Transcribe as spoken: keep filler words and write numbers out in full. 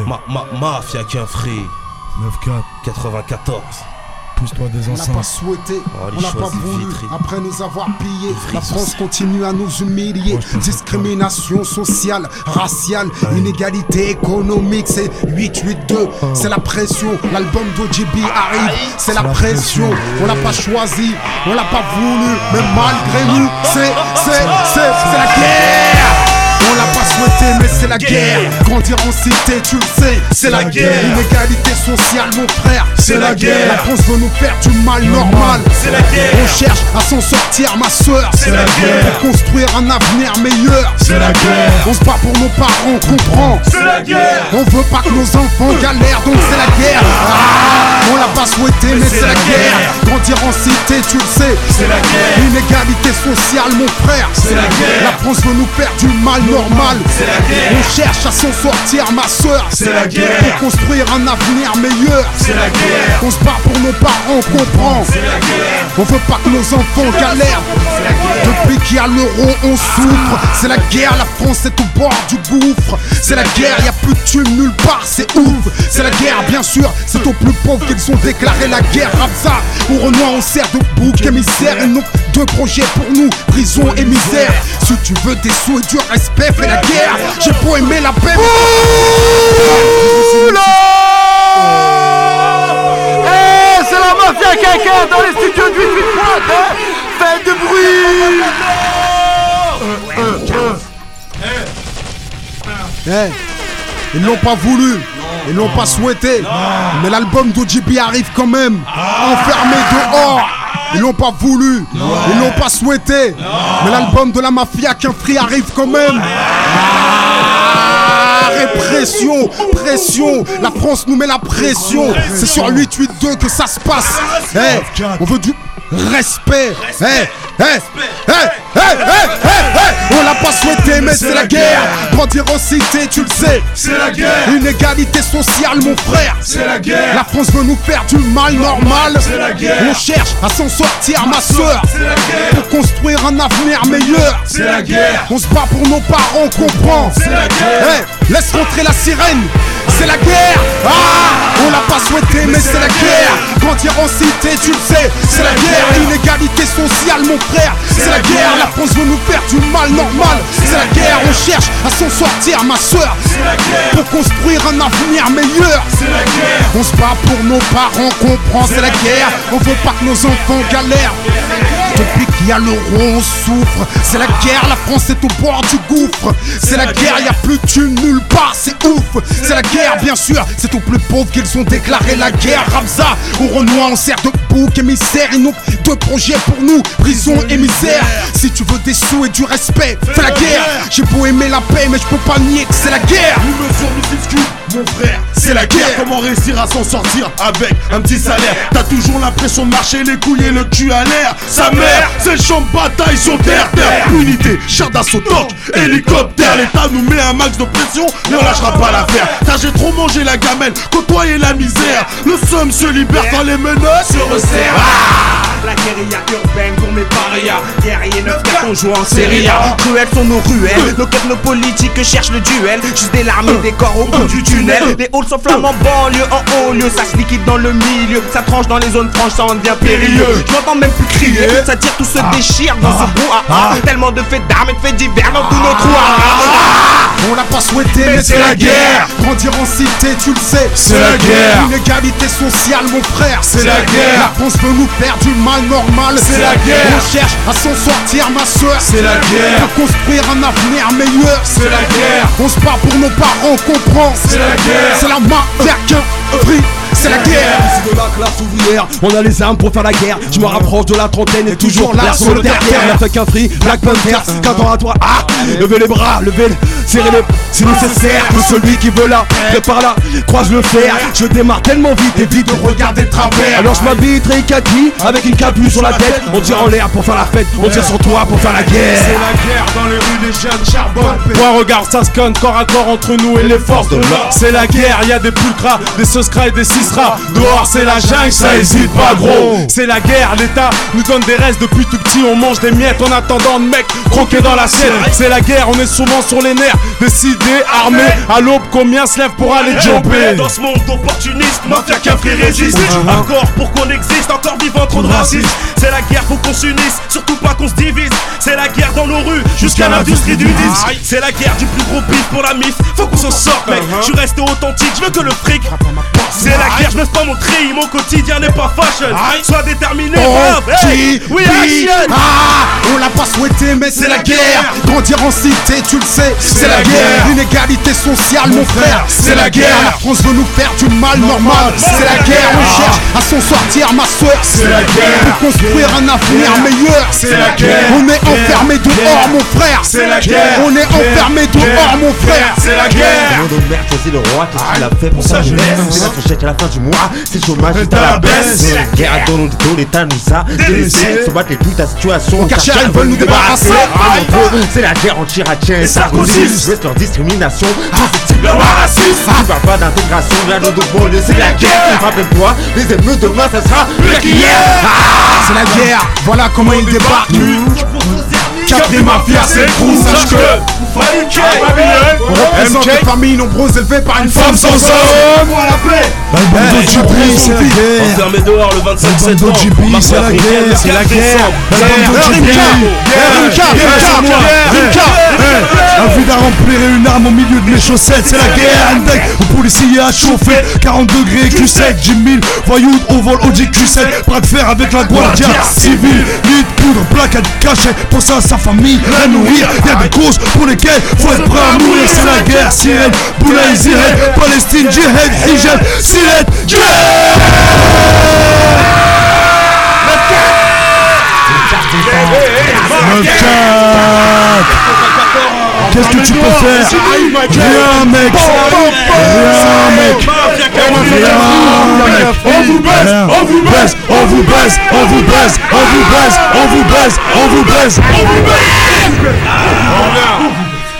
Ma, ma, mafia qu'un free. neuf quatre quatre-vingt-quatorze. Pousse-toi des On l'a pas enceintes. souhaité, Oh, les on l'a pas choses voulu. vitrées. Après nous avoir pillés, la Frites. France continue à nous humilier. Moi, je pense Discrimination sociale, raciale, inégalité économique. C'est huit huit deux, c'est la pression. L'album d'O G B arrive, c'est la la pression. pression. On l'a pas choisi, on l'a pas voulu, mais malgré nous, c'est, c'est, c'est, c'est la guerre. On l'a pas souhaité, mais c'est la guerre. Grandir en cité, tu le sais, c'est la guerre. Inégalité sociale, mon frère, c'est la guerre. La France veut nous faire du mal normal, c'est la guerre. On cherche à s'en sortir, ma soeur, c'est la guerre. Pour construire un avenir meilleur, c'est la guerre. On se bat pour nos parents, comprends, c'est la guerre. On veut pas que nos enfants galèrent, donc c'est la guerre. Ah, on l'a pas souhaité, mais c'est la guerre. Grandir en cité, tu le sais, c'est la guerre. Inégalité sociale, mon frère, c'est la guerre. La France veut nous faire du mal normal, c'est la guerre. On cherche à s'en sortir, ma soeur, c'est la guerre. Pour construire un avenir meilleur, c'est la guerre. On se bat pour nos parents, comprends, c'est la guerre. On veut pas que nos enfants galèrent, c'est la guerre. Depuis qu'il y a l'euro, on souffre, c'est la guerre. La France est au bord du gouffre, c'est la guerre. Y a plus de thunes nulle part, c'est ouf, c'est la guerre. Bien sûr, c'est aux plus pauvres qu'ils ont déclaré la guerre. Ramza, au Renoir, on sert de bouc émissaire. Ils n'ont deux projets pour nous, prison et misère. Si tu veux des sous et du respect, fais la guerre. J'ai beau aimer la paix. Eh, c'est la mafia quelqu'un dans les studios de huit huit points, hein. Faites du bruit. Eh, ils l'ont pas voulu, ils l'ont pas souhaité, mais l'album d'O G B arrive quand même, enfermé dehors. Ils l'ont pas voulu, ils l'ont pas souhaité, mais l'album de la mafia qu'un free arrive quand même. Ah, répression, pression, la France nous met la pression. C'est sur huit huit deux que ça se passe. Eh, on veut du respect. Eh, eh, eh, eh, eh, eh. On l'a pas souhaité, mais c'est la guerre. Grandir en cité, tu le sais, c'est la guerre. Inégalité sociale, mon frère, c'est la guerre. La France veut nous faire du mal normal, c'est la guerre. On cherche à s'en sortir, ma soeur, c'est la guerre. Pour construire un avenir meilleur, c'est la guerre. On se bat pour nos parents, comprends, c'est la guerre. Eh, laisse rentrer la sirène, c'est la guerre. Ah, on l'a pas souhaité, mais c'est la guerre. Grandir en cité, tu le sais, c'est la guerre. Inégalité sociale, mon frère, c'est la guerre. La France veut nous faire du mal normal, c'est la guerre. On cherche à s'en sortir, ma soeur, c'est la guerre. Pour construire un avenir meilleur, c'est la guerre. On se bat pour nos parents, comprends, c'est la guerre. On veut pas que nos enfants galèrent. Depuis qu'il y a l'euro, on souffre, c'est la guerre. La France est au bord du gouffre, c'est la guerre. Y a plus de thunes nulle part, c'est ouf, c'est la guerre. Bien sûr, c'est aux plus pauvres qu'ils ont déclaré la guerre. Ramza, au Renoir, on sert de bouc émissaire. Ils n'ont deux projets pour nous, prison et misère. Si tu veux des sous et du respect, fais la guerre. J'ai beau aimer la paix, mais je peux pas nier que c'est la guerre. Une mesure nous discute, mon frère, c'est la guerre. Comment réussir à s'en sortir avec un petit salaire? T'as toujours l'impression de marcher les couilles et le cul à l'air. Sa mère, c'est le champ de bataille sur terre, terre. Unité, char d'assaut, tank, hélicoptère. L'État nous met un max de pression, mais on lâchera pas l'affaire. Car j'ai trop mangé la gamelle, côtoyé la misère. Le somme se libère quand les menaces se resserrent. Ah, la guérilla urbaine pour mes parias. Guerrier neuf quatre, on joue en série A. Cruelles sont nos ruelles, nos technopolitiques cherchent le duel. Juste des larmes et des corps au bout du tunnel. Les halls s'enflamment en banlieue, en haut lieu. Ça se liquide dans le milieu, ça tranche dans les zones franches, ça en devient périlleux. Je m'entends même plus crier, ça tire, tout se déchire dans ce brouhaha. Tellement de faits d'armes et de faits divers dans tous nos trous. On l'a pas souhaité, mais c'est la guerre. Grandir en cité, tu le sais, c'est la guerre. Inégalité sociale, mon frère, c'est la guerre. La France veut nous faire du mal normal, c'est la guerre. On cherche à s'en sortir, ma soeur, c'est la guerre. Pour construire un avenir meilleur, c'est la guerre. On se bat pour nos parents, comprends, c'est la guerre. C'est la main vers qu'un free, c'est la guerre. C'est de la classe ouvrière, on a les armes pour faire la guerre. Je me rapproche de la trentaine et toujours là sur le terre. On a fait qu'un free, Black Panther, quatre ans à toi. Ah, levez les bras, levez, serrez les, c'est nécessaire. Pour celui qui veut là, prépare là, croise le fer. Je démarre tellement vite, évite de regarder de travers. Alors je m'habille très kaki, avec une capuche sur la tête. On tire en l'air pour faire la fête, on tire sur toi pour faire la guerre. C'est la guerre dans les rues, les jeunes charbonnent. Point regard, ça se conne corps à corps entre nous et les forces de l'ordre. C'est la guerre, y a des pulcras, des secrets et des six sera. Dehors c'est la jungle, ça hésite pas gros. C'est la guerre, l'État nous donne des restes depuis tout petit. On mange des miettes en attendant de mecs croqués dans l'assiette. C'est la guerre, on est souvent sur les nerfs. Décidés, armés, à l'aube combien se lève pour aller jumper. Dans ce monde d'opportunistes, mafia qu'un frère résiste. Encore pour qu'on existe, encore vivant trop de racisme. C'est la guerre, faut qu'on s'unisse, surtout pas qu'on se divise. C'est la guerre dans nos rues, jusqu'à l'industrie du disque. C'est la guerre du plus gros bif pour la mif, faut qu'on s'en sorte mec. Je suis resté authentique, je veux que le fric. C'est la guerre, je baisse pas mon tri, mon quotidien n'est pas fashion. Sois déterminé, brave, hey, oui, action. Ah, on l'a pas souhaité mais c'est la guerre. Grandir en cité, tu le sais, c'est la guerre. L'inégalité sociale mon frère, c'est la guerre. La France veut nous faire du mal normal, c'est la guerre. On cherche à s'en sortir ma soeur, c'est la guerre. Pour construire un avenir meilleur, c'est la guerre. On est enfermé dehors mon frère, c'est la guerre. On est enfermé dehors mon frère, c'est la guerre. Mon mère choisit le roi, qu'est-ce qu'il a fait pour sa jeunesse? C'est notre chèque à la fin du mois, c'est le chômage est à la baisse. C'est la guerre dans nos dos, l'État nous a délaissés. Se battre toute la situation, au quartier ils veulent nous débarrasser. C'est la guerre anti-ratien et Sarkozy. Reste leur discrimination, c'est type leur racisme. Tu parles pas d'intégration, rien de bon, c'est la guerre. Rappelle-toi, les émeutes demain ça sera pire qu'hier. C'est la guerre, voilà comment ils débarquent. Capri Mafia c'est le crew, sache que on représente des familles nombreuses élevées par une femme sans homme. Pour la paix. Balbando Djibi, c'est la guerre. Enfermé dehors le vingt-cinq Balbando septembre. Djibi, c'est la guerre, c'est la guerre. Balbando Djibi. Rimka, Rimka, Rimka. Un vide à remplir et une arme au milieu de mes chaussettes, c'est la guerre. Hendek, au policier à chauffer, quarante degrés Q sept, dix mille voyous au vol Audi Q sept, bras de fer avec la Guardia civile. Lit de poudre, plaquette, cachet, pour ça sa famille, la nourrir. Y'a des causes pour lesquelles faut être prêt à mourir, c'est la guerre. Sirène, Boulaye, Zirène, Palestine, Djihad, Hijab, Sirène, guerre. Qu'est-ce que tu peux faire? Rien mec. Rien mec. Rien. On vous baisse, on vous baisse, On vous baisse, on vous baisse, on vous baisse, on vous baisse, on vous baisse, on vous baisse.